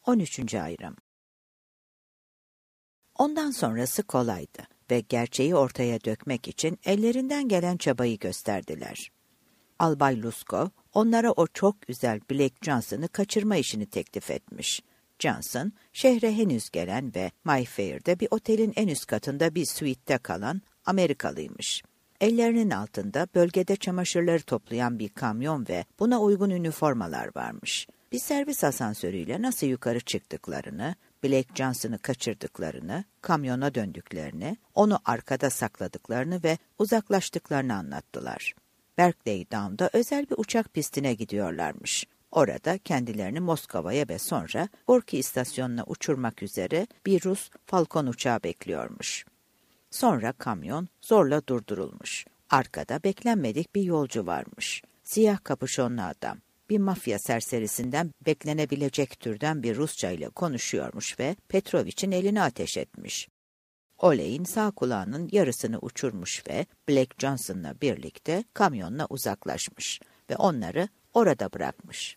13. ayrım. Ondan sonrası kolaydı ve gerçeği ortaya dökmek için ellerinden gelen çabayı gösterdiler. Albay Luskov, onlara o çok güzel Black Johnson'ı kaçırma işini teklif etmiş. Johnson, şehre henüz gelen ve Mayfair'de bir otelin en üst katında bir suite'te kalan Amerikalıymış. Ellerinin altında bölgede çamaşırları toplayan bir kamyon ve buna uygun üniformalar varmış. Bir servis asansörüyle nasıl yukarı çıktıklarını, Black Johnson'ı kaçırdıklarını, kamyona döndüklerini, onu arkada sakladıklarını ve uzaklaştıklarını anlattılar. Berkeley Down'da özel bir uçak pistine gidiyorlarmış. Orada kendilerini Moskova'ya ve sonra Gorki istasyonuna uçurmak üzere bir Rus Falcon uçağı bekliyormuş. Sonra kamyon zorla durdurulmuş. Arkada beklenmedik bir yolcu varmış. Siyah kapüşonlu adam. Bir mafya serserisinden beklenebilecek türden bir Rusça ile konuşuyormuş ve Petrovich'in eline ateş etmiş. Oley'in sağ kulağının yarısını uçurmuş ve Black Johnson'la birlikte kamyonla uzaklaşmış ve onları orada bırakmış.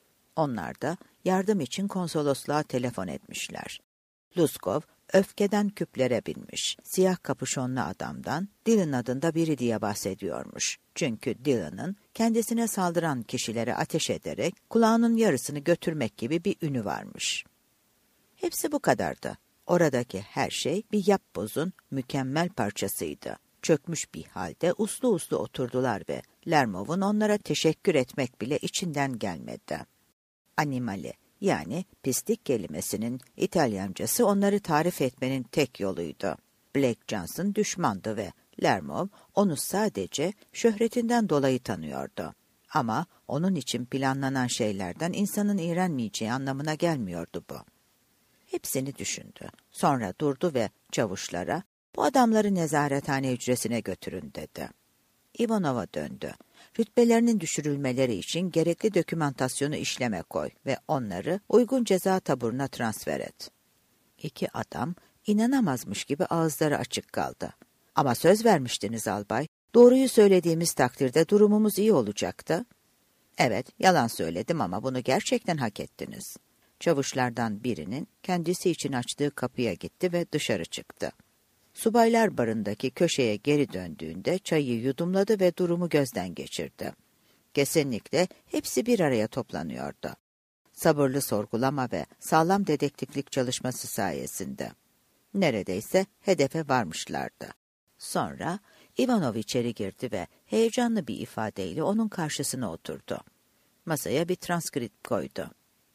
Onlar da yardım için konsolosluğa telefon etmişler. Luskov öfkeden küplere binmiş. Siyah kapüşonlu adamdan Dylan adında biri diye bahsediyormuş. Çünkü Dylan'ın kendisine saldıran kişilere ateş ederek kulağının yarısını götürmek gibi bir ünü varmış. Hepsi bu kadardı. Oradaki her şey bir yapbozun mükemmel parçasıydı. Çökmüş bir halde uslu uslu oturdular ve Lermov'un onlara teşekkür etmek bile içinden gelmedi. Animali, yani pislik kelimesinin İtalyancası onları tarif etmenin tek yoluydu. Black Johnson düşmandı ve Lermov onu sadece şöhretinden dolayı tanıyordu. Ama onun için planlanan şeylerden insanın iğrenmeyeceği anlamına gelmiyordu bu. Hepsini düşündü. Sonra durdu ve çavuşlara, "Bu adamları nezarethane hücresine götürün," dedi. Ivanov'a döndü. "Rütbelerinin düşürülmeleri için gerekli dokümantasyonu işleme koy ve onları uygun ceza taburuna transfer et." İki adam inanamazmış gibi ağızları açık kaldı. "Ama söz vermiştiniz albay. Doğruyu söylediğimiz takdirde durumumuz iyi olacaktı." "Evet, yalan söyledim ama bunu gerçekten hak ettiniz." Çavuşlardan birinin kendisi için açtığı kapıya gitti ve dışarı çıktı. Subaylar barındaki köşeye geri döndüğünde çayı yudumladı ve durumu gözden geçirdi. Kesinlikle hepsi bir araya toplanıyordu. Sabırlı sorgulama ve sağlam dedektiflik çalışması sayesinde. Neredeyse hedefe varmışlardı. Sonra Ivanov içeri girdi ve heyecanlı bir ifadeyle onun karşısına oturdu. Masaya bir transkript koydu.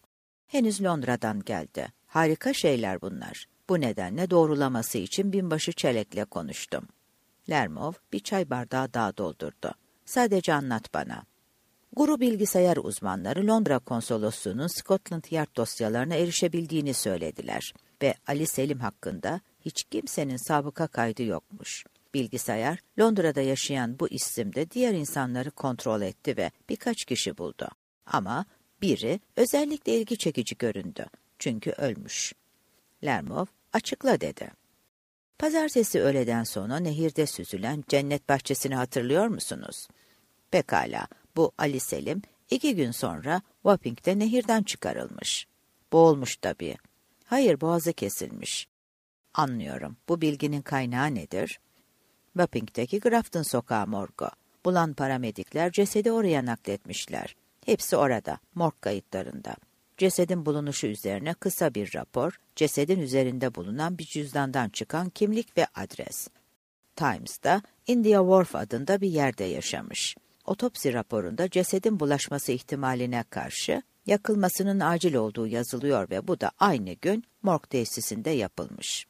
"Henüz Londra'dan geldi. Harika şeyler bunlar. Bu nedenle doğrulaması için binbaşı Çelek'le konuştum." Lermov bir çay bardağı daha doldurdu. "Sadece anlat bana." Guru bilgisayar uzmanları Londra konsolosluğunun Scotland Yard dosyalarına erişebildiğini söylediler ve Ali Selim hakkında hiç kimsenin sabıka kaydı yokmuş. Bilgisayar, Londra'da yaşayan bu isimde diğer insanları kontrol etti ve birkaç kişi buldu. Ama biri özellikle ilgi çekici göründü. Çünkü ölmüş. Lermov, "Açıkla," dedi. "Pazartesi öğleden sonra nehirde süzülen cennet bahçesini hatırlıyor musunuz?" "Pekala, bu Ali Selim 2 gün sonra Wapping'de nehirden çıkarılmış." "Boğulmuş tabii." "Hayır, boğazı kesilmiş." "Anlıyorum. Bu bilginin kaynağı nedir?" "Wapping'deki Grafton Sokağı morgu. Bulan paramedikler cesedi oraya nakletmişler. Hepsi orada, morg kayıtlarında. Cesedin bulunuşu üzerine kısa bir rapor, cesedin üzerinde bulunan bir cüzdandan çıkan kimlik ve adres. Times'da India Wharf adında bir yerde yaşamış. Otopsi raporunda cesedin bulaşması ihtimaline karşı yakılmasının acil olduğu yazılıyor ve bu da aynı gün morg tesisinde yapılmış.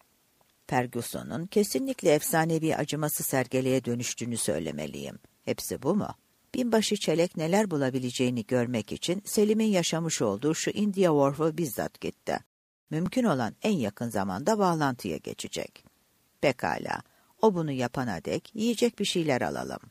Ferguson'un kesinlikle efsanevi acıması sergileye dönüştüğünü söylemeliyim. Hepsi bu mu? Binbaşı Çelek neler bulabileceğini görmek için Selim'in yaşamış olduğu şu India Wharf'a bizzat gitti. Mümkün olan en yakın zamanda bağlantıya geçecek. Pekala, o bunu yapana dek yiyecek bir şeyler alalım.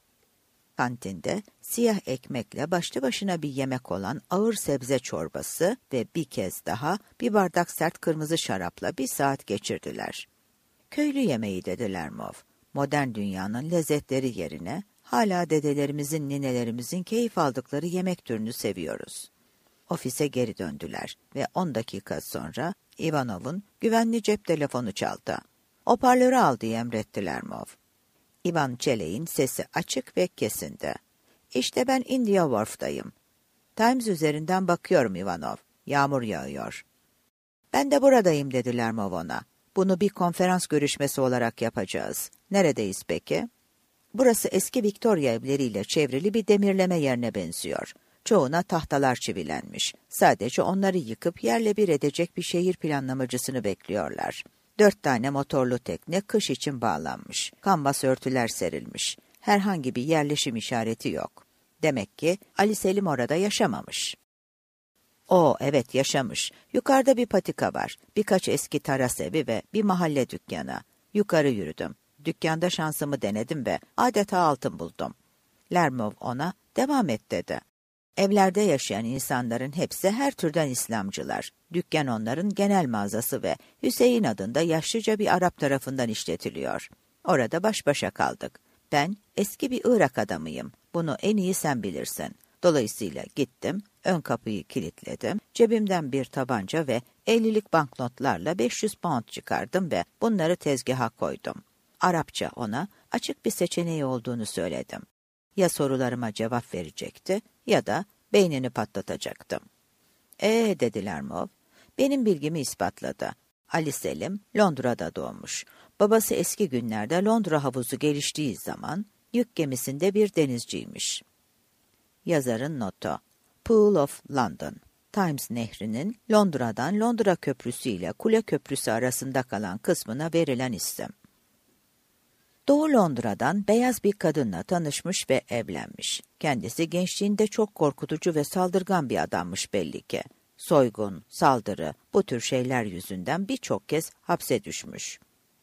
Kantinde siyah ekmekle başlı başına bir yemek olan ağır sebze çorbası ve bir kez daha bir bardak sert kırmızı şarapla 1 saat geçirdiler. "Köylü yemeği," dedi Lermov. "Modern dünyanın lezzetleri yerine hala dedelerimizin, ninelerimizin keyif aldıkları yemek türünü seviyoruz." Ofise geri döndüler ve 10 dakika sonra Ivanov'un güvenli cep telefonu çaldı. Hoparlörü al diye emretti Lermov. Ivan Çelek'in sesi açık ve kesindi. İşte ben India Wharf'tayım. Times üzerinden bakıyorum Ivanov. Yağmur yağıyor. Ben de buradayım dedi Lermov ona. Bunu bir konferans görüşmesi olarak yapacağız. Neredeyiz peki? Burası eski Victoria evleriyle çevrili bir demirleme yerine benziyor. Çoğuna tahtalar çivilenmiş. Sadece onları yıkıp yerle bir edecek bir şehir planlamacısını bekliyorlar. 4 tane motorlu tekne kış için bağlanmış. Kanvas örtüler serilmiş. Herhangi bir yerleşim işareti yok. Demek ki Ali Selim orada yaşamamış. Evet yaşamış. Yukarıda bir patika var. Birkaç eski taras evi ve bir mahalle dükkanı. Yukarı yürüdüm. Dükkanda şansımı denedim ve adeta altın buldum. Lermov ona devam et dedi. Evlerde yaşayan insanların hepsi her türden İslamcılar. Dükkan onların genel mağazası ve Hüseyin adında yaşlıca bir Arap tarafından işletiliyor. Orada baş başa kaldık. Ben eski bir Irak adamıyım. Bunu en iyi sen bilirsin. Dolayısıyla gittim, ön kapıyı kilitledim, cebimden bir tabanca ve 50'lik banknotlarla 500 pound çıkardım ve bunları tezgaha koydum. Arapça ona açık bir seçeneği olduğunu söyledim. Ya sorularıma cevap verecekti ya da beynini patlatacaktım. Dedi Lermov. Benim bilgimi ispatladı. Ali Selim Londra'da doğmuş. Babası eski günlerde Londra havuzu geliştiği zaman yük gemisinde bir denizciymiş. Yazarın notu. Pool of London. Thames Nehri'nin Londra'dan Londra Köprüsü ile Kule Köprüsü arasında kalan kısmına verilen isim. Doğu Londra'dan beyaz bir kadınla tanışmış ve evlenmiş. Kendisi gençliğinde çok korkutucu ve saldırgan bir adammış belli ki. Soygun, saldırı, bu tür şeyler yüzünden birçok kez hapse düşmüş.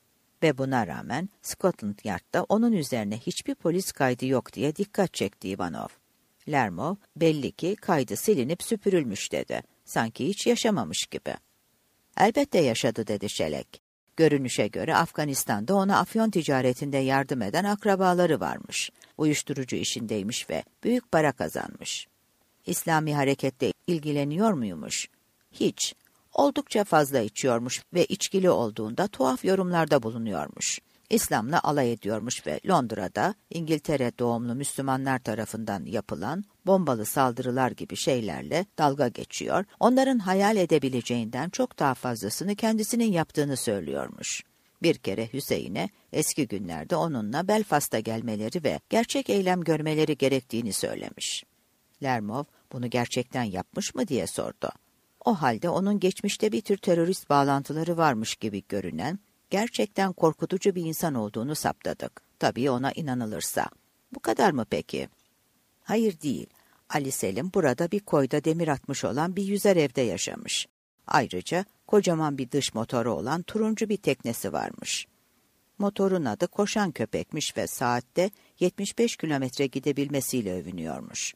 Ve buna rağmen Scotland Yard'da onun üzerine hiçbir polis kaydı yok diye dikkat çekti Ivanov. Lermov, belli ki kaydı silinip süpürülmüş dedi. Sanki hiç yaşamamış gibi. Elbette yaşadı dedi Çelek. Görünüşe göre Afganistan'da ona afyon ticaretinde yardım eden akrabaları varmış. Uyuşturucu işindeymiş ve büyük para kazanmış. İslami hareketle ilgileniyor muymuş? Hiç. Oldukça fazla içiyormuş ve içkili olduğunda tuhaf yorumlarda bulunuyormuş. İslam'la alay ediyormuş ve Londra'da İngiltere doğumlu Müslümanlar tarafından yapılan bombalı saldırılar gibi şeylerle dalga geçiyor, onların hayal edebileceğinden çok daha fazlasını kendisinin yaptığını söylüyormuş. Bir kere Hüseyin'e eski günlerde onunla Belfast'a gelmeleri ve gerçek eylem görmeleri gerektiğini söylemiş. Lermov bunu gerçekten yapmış mı diye sordu. O halde onun geçmişte bir tür terörist bağlantıları varmış gibi görünen, gerçekten korkutucu bir insan olduğunu saptadık. Tabii ona inanılırsa. Bu kadar mı peki? Hayır değil. Ali Selim burada bir koyda demir atmış olan bir yüzer evde yaşamış. Ayrıca kocaman bir dış motoru olan turuncu bir teknesi varmış. Motorun adı Koşan Köpekmiş ve saatte 75 kilometre gidebilmesiyle övünüyormuş.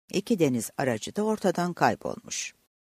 2 deniz aracı da ortadan kaybolmuş.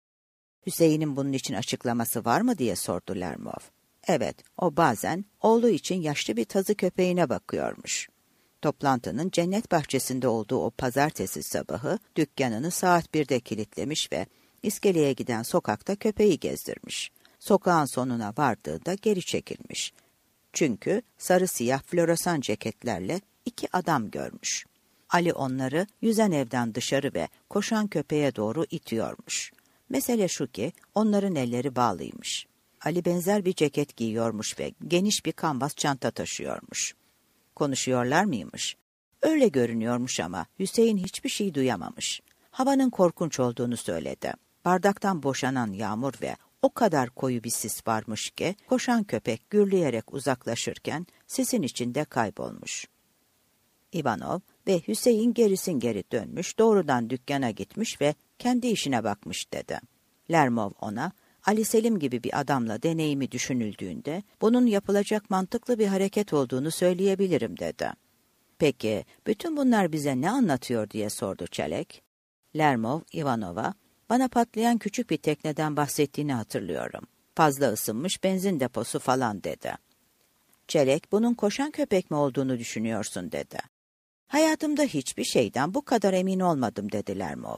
Hüseyin'in bunun için açıklaması var mı diye sordu Lermov. Evet, o bazen oğlu için yaşlı bir tazı köpeğine bakıyormuş. Toplantının cennet bahçesinde olduğu o pazartesi sabahı dükkanını saat 1'de kilitlemiş ve iskeleye giden sokakta köpeği gezdirmiş. Sokağın sonuna vardığında geri çekilmiş. Çünkü sarı siyah floresan ceketlerle 2 adam görmüş. Ali onları yüzen evden dışarı ve koşan köpeğe doğru itiyormuş. Mesele şu ki onların elleri bağlıymış. Ali benzer bir ceket giyiyormuş ve geniş bir kanvas çanta taşıyormuş. Konuşuyorlar mıymış? Öyle görünüyormuş ama Hüseyin hiçbir şey duyamamış. Havanın korkunç olduğunu söyledi. Bardaktan boşanan yağmur ve o kadar koyu bir sis varmış ki koşan köpek gürleyerek uzaklaşırken sisin içinde kaybolmuş. Ivanov ve Hüseyin gerisin geri dönmüş, doğrudan dükkana gitmiş ve kendi işine bakmış dedi. Lermov ona, Ali Selim gibi bir adamla deneyimi düşünüldüğünde bunun yapılacak mantıklı bir hareket olduğunu söyleyebilirim dedi. Peki, bütün bunlar bize ne anlatıyor diye sordu Çelek. Lermov, Ivanov'a, bana patlayan küçük bir tekneden bahsettiğini hatırlıyorum. Fazla ısınmış benzin deposu falan dedi. Çelek, bunun koşan köpek mi olduğunu düşünüyorsun dedi. Hayatımda hiçbir şeyden bu kadar emin olmadım dedi Lermov.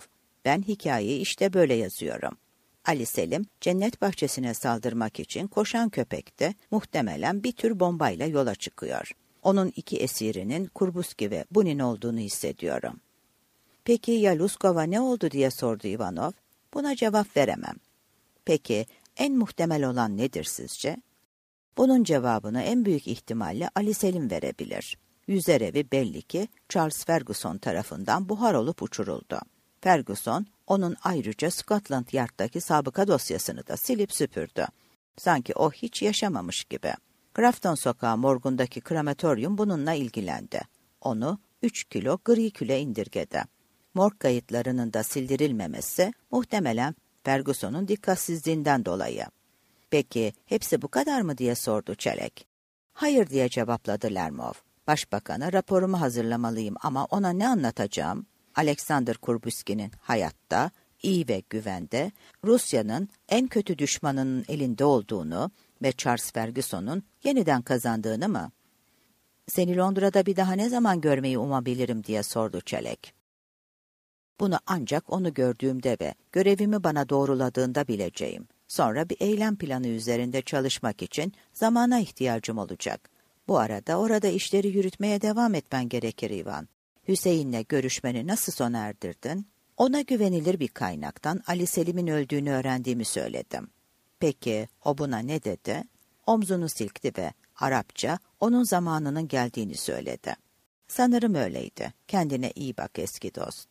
Ben hikayeyi işte böyle yazıyorum. Ali Selim, cennet bahçesine saldırmak için koşan köpekte muhtemelen bir tür bombayla yola çıkıyor. Onun 2 esirinin Kurbuski ve Bunin olduğunu hissediyorum. Peki ya Luskov'a ne oldu diye sordu Ivanov. Buna cevap veremem. Peki en muhtemel olan nedir sizce? Bunun cevabını en büyük ihtimalle Ali Selim verebilir. Yüzer evi belli ki Charles Ferguson tarafından buhar olup uçuruldu. Ferguson, onun ayrıca Scotland Yard'daki sabıka dosyasını da silip süpürdü. Sanki o hiç yaşamamış gibi. Grafton Sokağı morgundaki krematoryum bununla ilgilendi. Onu 3 kilo gri küle indirgedi. Morg kayıtlarının da sildirilmemesi muhtemelen Ferguson'un dikkatsizliğinden dolayı. Peki hepsi bu kadar mı diye sordu Çelek. Hayır diye cevapladı Lermov. Başbakan'a raporumu hazırlamalıyım ama ona ne anlatacağım? Alexander Kurbuski'nin hayatta, iyi ve güvende, Rusya'nın en kötü düşmanının elinde olduğunu ve Charles Ferguson'un yeniden kazandığını mı? Seni Londra'da bir daha ne zaman görmeyi umabilirim diye sordu Çelek. Bunu ancak onu gördüğümde ve görevimi bana doğruladığında bileceğim. Sonra bir eylem planı üzerinde çalışmak için zamana ihtiyacım olacak. Bu arada orada işleri yürütmeye devam etmen gerekir Ivan. Hüseyin'le görüşmeni nasıl sona erdirdin? Ona güvenilir bir kaynaktan Ali Selim'in öldüğünü öğrendiğimi söyledim. Peki o buna ne dedi? Omzunu silkti ve Arapça onun zamanının geldiğini söyledi. Sanırım öyleydi. Kendine iyi bak eski dost.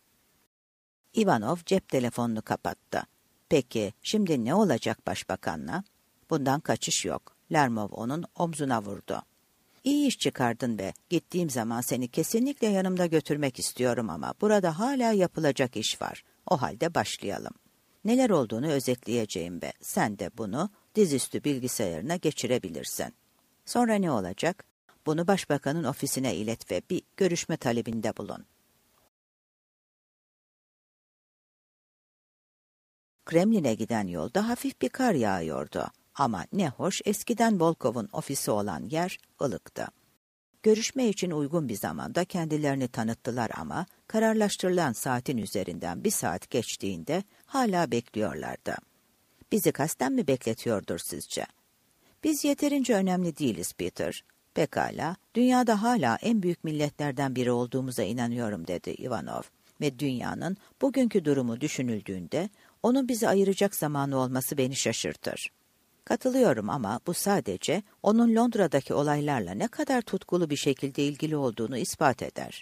Ivanov cep telefonunu kapattı. Peki şimdi ne olacak başbakanla? Bundan kaçış yok. Lermov onun omzuna vurdu. İyi iş çıkardın ve gittiğim zaman seni kesinlikle yanımda götürmek istiyorum ama burada hala yapılacak iş var. O halde başlayalım. Neler olduğunu özetleyeceğim ve sen de bunu dizüstü bilgisayarına geçirebilirsin. Sonra ne olacak? Bunu başbakanın ofisine ilet ve bir görüşme talebinde bulun. Kremlin'e giden yolda hafif bir kar yağıyordu. Ama ne hoş eskiden Volkov'un ofisi olan yer ılıktı. Görüşme için uygun bir zamanda kendilerini tanıttılar ama kararlaştırılan saatin üzerinden 1 saat geçtiğinde hala bekliyorlardı. Bizi kasten mi bekletiyordur sizce? Biz yeterince önemli değiliz Peter. Pekala, dünyada hala en büyük milletlerden biri olduğumuza inanıyorum dedi Ivanov. Ve dünyanın bugünkü durumu düşünüldüğünde onun bizi ayıracak zamanı olması beni şaşırtır. Katılıyorum ama bu sadece onun Londra'daki olaylarla ne kadar tutkulu bir şekilde ilgili olduğunu ispat eder.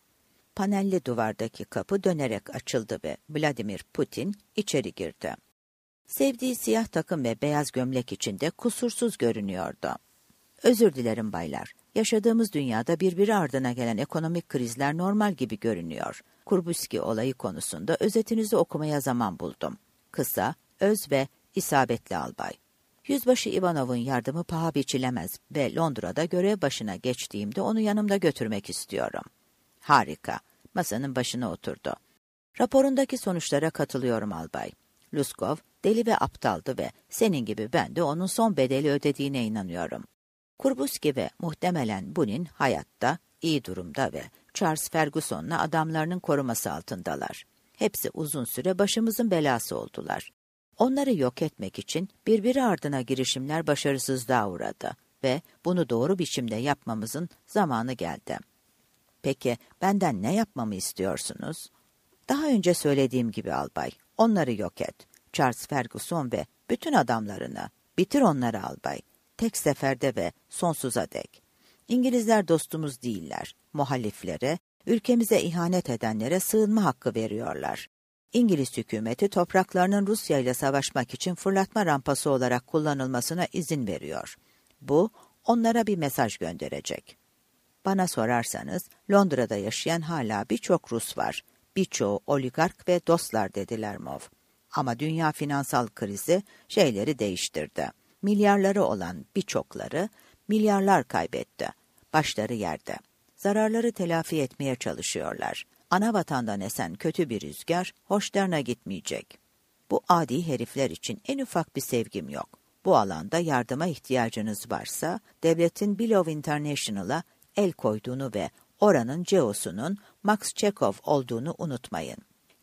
Panelli duvardaki kapı dönerek açıldı ve Vladimir Putin içeri girdi. Sevdiği siyah takım ve beyaz gömlek içinde kusursuz görünüyordu. Özür dilerim baylar. Yaşadığımız dünyada birbiri ardına gelen ekonomik krizler normal gibi görünüyor. Kurbuski olayı konusunda özetinizi okumaya zaman buldum. Kısa, öz ve isabetli albay. Yüzbaşı Ivanov'un yardımı paha biçilemez ve Londra'da görev başına geçtiğimde onu yanımda götürmek istiyorum. Harika. Masanın başına oturdu. Raporundaki sonuçlara katılıyorum albay. Luskov deli ve aptaldı ve senin gibi ben de onun son bedeli ödediğine inanıyorum. Kurbuski ve muhtemelen Bunin hayatta, iyi durumda ve Charles Ferguson'la adamlarının koruması altındalar. Hepsi uzun süre başımızın belası oldular. Onları yok etmek için birbiri ardına girişimler başarısızlığa uğradı ve bunu doğru biçimde yapmamızın zamanı geldi. Peki benden ne yapmamı istiyorsunuz? Daha önce söylediğim gibi albay, onları yok et. Charles Ferguson ve bütün adamlarını. Bitir onları albay. Tek seferde ve sonsuza dek. İngilizler dostumuz değiller. Muhaliflere, ülkemize ihanet edenlere sığınma hakkı veriyorlar. İngiliz hükümeti topraklarının Rusya ile savaşmak için fırlatma rampası olarak kullanılmasına izin veriyor. Bu, onlara bir mesaj gönderecek. Bana sorarsanız, Londra'da yaşayan hala birçok Rus var. Birçoğu oligark ve dostlar dedi Lermov. Ama dünya finansal krizi şeyleri değiştirdi. Milyarları olan birçokları milyarlar kaybetti. Başları yerde. Zararları telafi etmeye çalışıyorlar. Ana vatandan esen kötü bir rüzgar hoşlarına gitmeyecek. Bu adi herifler için en ufak bir sevgim yok. Bu alanda yardıma ihtiyacınız varsa devletin Bill International'a el koyduğunu ve oranın CEO'sunun Max Chekhov olduğunu unutmayın.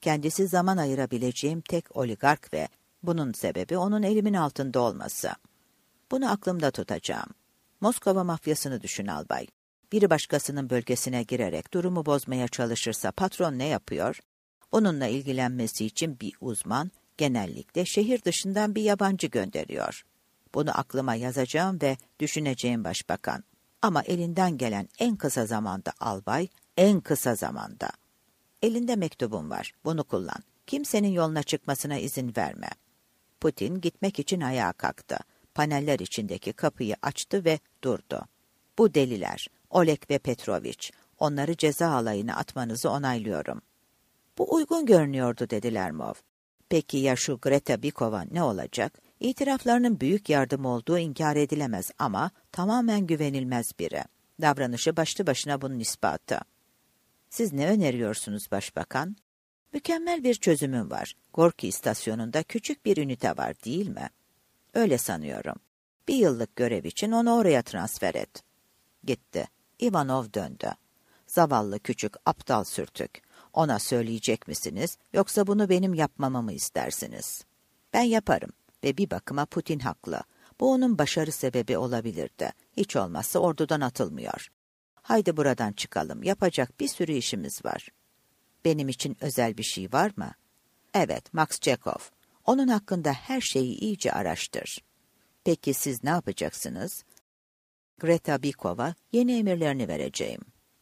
Kendisi zaman ayırabileceğim tek oligark ve bunun sebebi onun elimin altında olması. Bunu aklımda tutacağım. Moskova mafyasını düşün albay. Biri başkasının bölgesine girerek durumu bozmaya çalışırsa patron ne yapıyor? Onunla ilgilenmesi için bir uzman, genellikle şehir dışından bir yabancı gönderiyor. Bunu aklıma yazacağım ve düşüneceğim başbakan. Ama elinden gelen en kısa zamanda albay, en kısa zamanda. Elinde mektubum var, bunu kullan. Kimsenin yoluna çıkmasına izin verme. Putin gitmek için ayağa kalktı. Paneller içindeki kapıyı açtı ve durdu. Bu deliler, Oleg ve Petroviç, onları ceza alayına atmanızı onaylıyorum. Bu uygun görünüyordu dedi Lermov. Peki ya şu Greta Bikova ne olacak? İtiraflarının büyük yardım olduğu inkar edilemez ama tamamen güvenilmez biri. Davranışı başlı başına bunun ispatı. Siz ne öneriyorsunuz başbakan? Mükemmel bir çözümüm var. Gorki istasyonunda küçük bir ünite var değil mi? Öyle sanıyorum. 1 yıllık görev için onu oraya transfer et. Gitti. Ivanov döndü. Zavallı küçük aptal sürtük. Ona söyleyecek misiniz yoksa bunu benim yapmamı mı istersiniz? Ben yaparım ve bir bakıma Putin haklı. Bu onun başarı sebebi olabilirdi. Hiç olmazsa ordudan atılmıyor. Haydi buradan çıkalım. Yapacak bir sürü işimiz var. Benim için özel bir şey var mı? Evet, Max Chekhov. Onun hakkında her şeyi iyice araştır. Peki siz ne yapacaksınız? Greta Bikova yeni emirlerini vereceğim.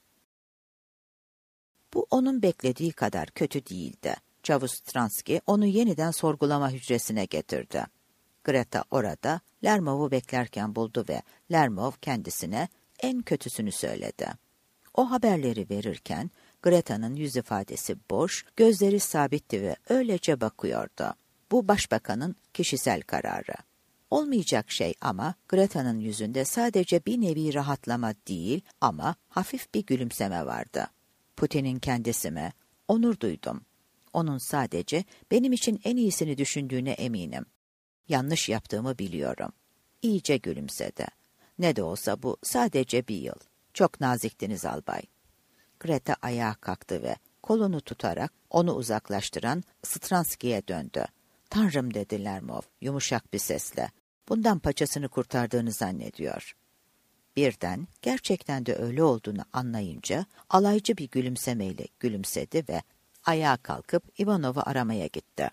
Bu onun beklediği kadar kötü değildi. Çavuş Stransky onu yeniden sorgulama hücresine getirdi. Greta orada Lermov'u beklerken buldu ve Lermov kendisine en kötüsünü söyledi. O haberleri verirken Greta'nın yüz ifadesi boş, gözleri sabitti ve öylece bakıyordu. Bu başbakanın kişisel kararı. Olmayacak şey ama Greta'nın yüzünde sadece bir nevi rahatlama değil ama hafif bir gülümseme vardı. Putin'in kendisi mi? Onur duydum. Onun sadece benim için en iyisini düşündüğüne eminim. Yanlış yaptığımı biliyorum. İyice gülümsedi. Ne de olsa bu sadece 1 yıl. Çok naziktiniz albay. Greta ayağa kalktı ve kolunu tutarak onu uzaklaştıran Stransky'ye döndü. Tanrım dedi Lermov yumuşak bir sesle. Bundan paçasını kurtardığını zannediyor. Birden gerçekten de öyle olduğunu anlayınca alaycı bir gülümsemeyle gülümsedi ve ayağa kalkıp Ivanov'u aramaya gitti.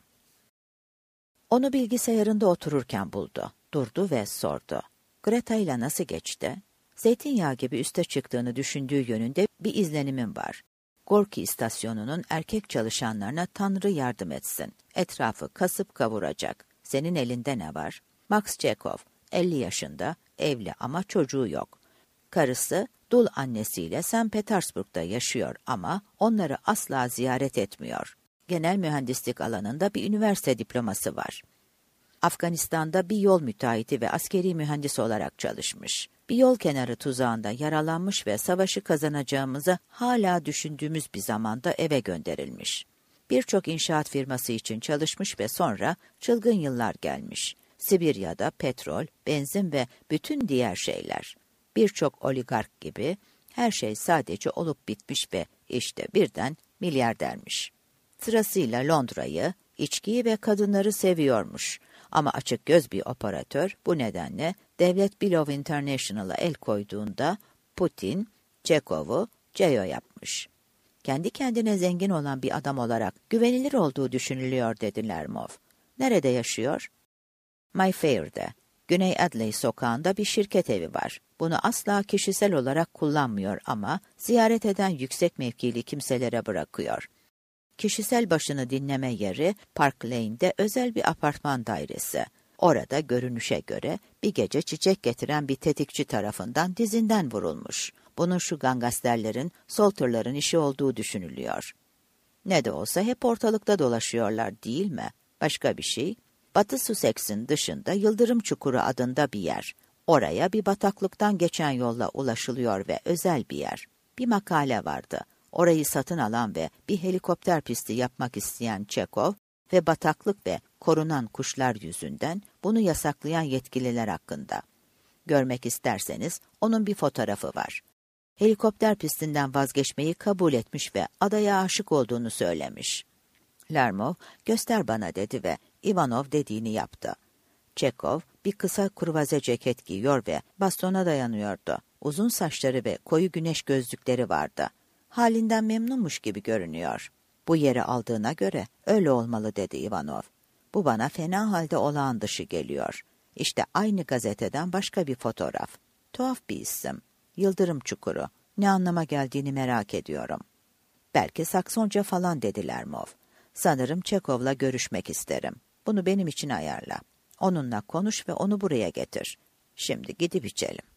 Onu bilgisayarında otururken buldu. Durdu ve sordu. Greta ile nasıl geçti? Zeytinyağı gibi üste çıktığını düşündüğü yönünde bir izlenimim var. Gorki istasyonunun erkek çalışanlarına Tanrı yardım etsin. Etrafı kasıp kavuracak. Senin elinde ne var? Max Chekhov, 50 yaşında, evli ama çocuğu yok. Karısı, dul annesiyle St. Petersburg'da yaşıyor ama onları asla ziyaret etmiyor. Genel mühendislik alanında bir üniversite diploması var. Afganistan'da bir yol müteahhiti ve askeri mühendis olarak çalışmış. Bir yol kenarı tuzağında yaralanmış ve savaşı kazanacağımızı hala düşündüğümüz bir zamanda eve gönderilmiş. Birçok inşaat firması için çalışmış ve sonra çılgın yıllar gelmiş. Sibirya'da petrol, benzin ve bütün diğer şeyler. Birçok oligark gibi her şey sadece olup bitmiş ve işte birden milyardermiş. Sırasıyla Londra'yı, içkiyi ve kadınları seviyormuş. Ama açık göz bir operatör bu nedenle Devlet Bilov International'a el koyduğunda Putin, Chekhov'u CEO yapmış. Kendi kendine zengin olan bir adam olarak güvenilir olduğu düşünülüyor dedi Lermov. Nerede yaşıyor? Mayfair'de. Güney Adley sokağında bir şirket evi var. Bunu asla kişisel olarak kullanmıyor ama ziyaret eden yüksek mevkili kimselere bırakıyor. Kişisel başını dinleme yeri Park Lane'de özel bir apartman dairesi. Orada görünüşe göre bir gece çiçek getiren bir tetikçi tarafından dizinden vurulmuş. Bunun şu gangsterlerin, solterların işi olduğu düşünülüyor. Ne de olsa hep ortalıkta dolaşıyorlar değil mi? Başka bir şey? Batı Sussex'in dışında Yıldırım Çukuru adında bir yer. Oraya bir bataklıktan geçen yolla ulaşılıyor ve özel bir yer. Bir makale vardı. Orayı satın alan ve bir helikopter pisti yapmak isteyen Chekhov ve bataklık ve korunan kuşlar yüzünden bunu yasaklayan yetkililer hakkında. Görmek isterseniz onun bir fotoğrafı var. Helikopter pistinden vazgeçmeyi kabul etmiş ve adaya aşık olduğunu söylemiş. Lermov, göster bana dedi ve Ivanov dediğini yaptı. Çekov bir kısa kruvaze ceket giyiyor ve bastona dayanıyordu. Uzun saçları ve koyu güneş gözlükleri vardı. Halinden memnunmuş gibi görünüyor. Bu yeri aldığına göre öyle olmalı dedi Ivanov. Bu bana fena halde olağan dışı geliyor. İşte aynı gazeteden başka bir fotoğraf. Tuhaf bir isim. Yıldırım Çukuru. Ne anlama geldiğini merak ediyorum. Belki Saksonca falan dedi Lermov. Sanırım Çekov'la görüşmek isterim. Bunu benim için ayarla. Onunla konuş ve onu buraya getir. Şimdi gidip içelim.